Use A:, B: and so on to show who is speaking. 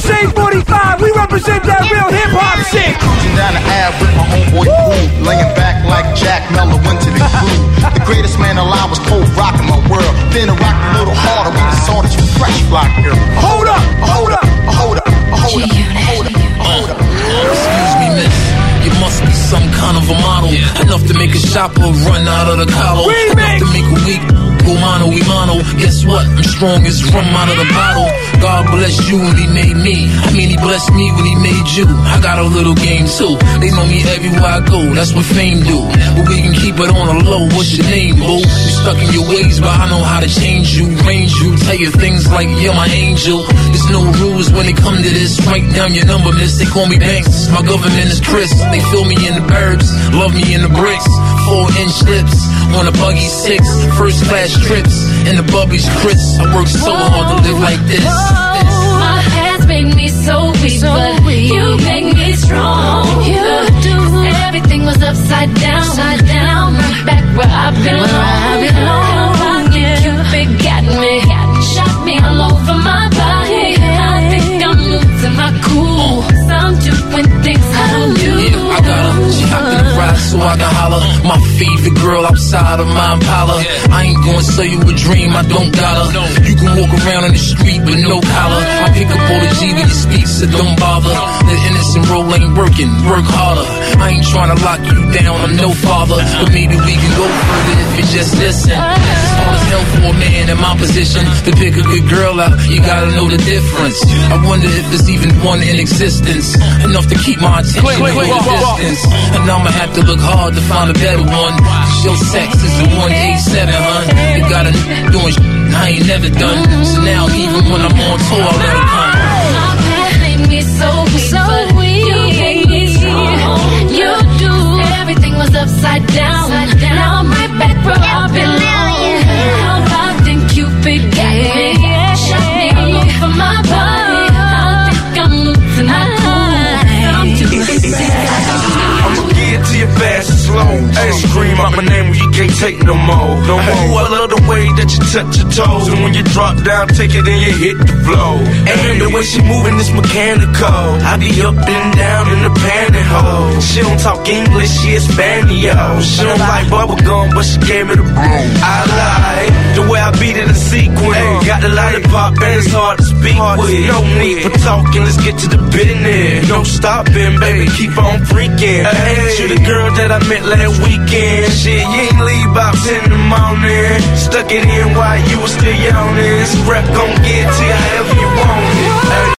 A: Shade 45, we represent that real hip-hop shit.
B: Cruising down the Ave with my homeboy Groove, laying back like Jack Mello into the groove. The greatest man alive was cold rocking my world. Then to rock a little harder, we decided to fresh block girl. Hold up, hold up, hold up, hold up, hold up, hold up.
C: Excuse me, miss. You must be some kind of a model. Enough to make a shopper run out of the collar. Enough to make a weak go mano y mano. Guess what? I'm strong as rum out of the bottle. God bless you when he made me. I mean, he blessed me when he made you. I got a little game too. They know me everywhere I go. That's what fame do. But we can keep it on the low. What's your name, boo? You stuck in your ways, but I know how to change you, range you, tell you things like you're my angel. There's no rules when it come to this. Write down your number, miss. They call me Banks. My government is Chris. They fill me in the burbs, love me in the bricks. 4-inch lips on a buggy 6. First class trips in the Bubby's Chris. I work so hard to live like this.
D: My hands make me so weak, but you make me strong. You do. Everything was upside down. Now I'm right back where I belong. Cupid got me, shot me all over my body. I think I'm losing my cool. I'm doing things I don't do.
C: Yeah, I got her. She hopped in the ride so I can holler. My favorite girl outside of my Impala. I ain't gonna sell you a dream, I don't got her. You can walk around in the street with no collar. I pick up all the G when you speak, so don't bother. The innocent role ain't working, work harder. I ain't trying to lock you down, I'm no father. But maybe we can go further if you just listen. It's hard as hell for a man in my position to pick a good girl out, you gotta know the difference. I wonder if there's even one in existence enough to keep my attention at a distance. And I'ma have to look hard to find a better one. Cause your sex is the 187, hun. You got a doing shit I ain't never done. So now even when I'm on tour, I let it come.
D: My past made me so weak, you made me strong. You do. Everything was upside down. Now I'm right back where I belong. How I think Cupid got me, shot me all over my body. I think I'm losing my cool.
E: I'ma get to you fast and slow. Ice cream out my name when you can't take no more. No more. I love the way that you touch your toes, and when you drop down, take it and you hit the flow. And the way she moving is mechanical. I be up and down in the pantyhose. She don't talk English, she is Spanish. She don't like bubblegum, but she gave me the broom. I like the way I beat it in sequence. Got the lollipop and it's hard to speak with. No need for talking, let's get to the business. No stopping, baby, keep on freaking. Ain't you the girl that I met last weekend? Shit, you ain't leave about 10 in the morning. Stuck it in while you was still yawning. This rap gon' get to you however you want it.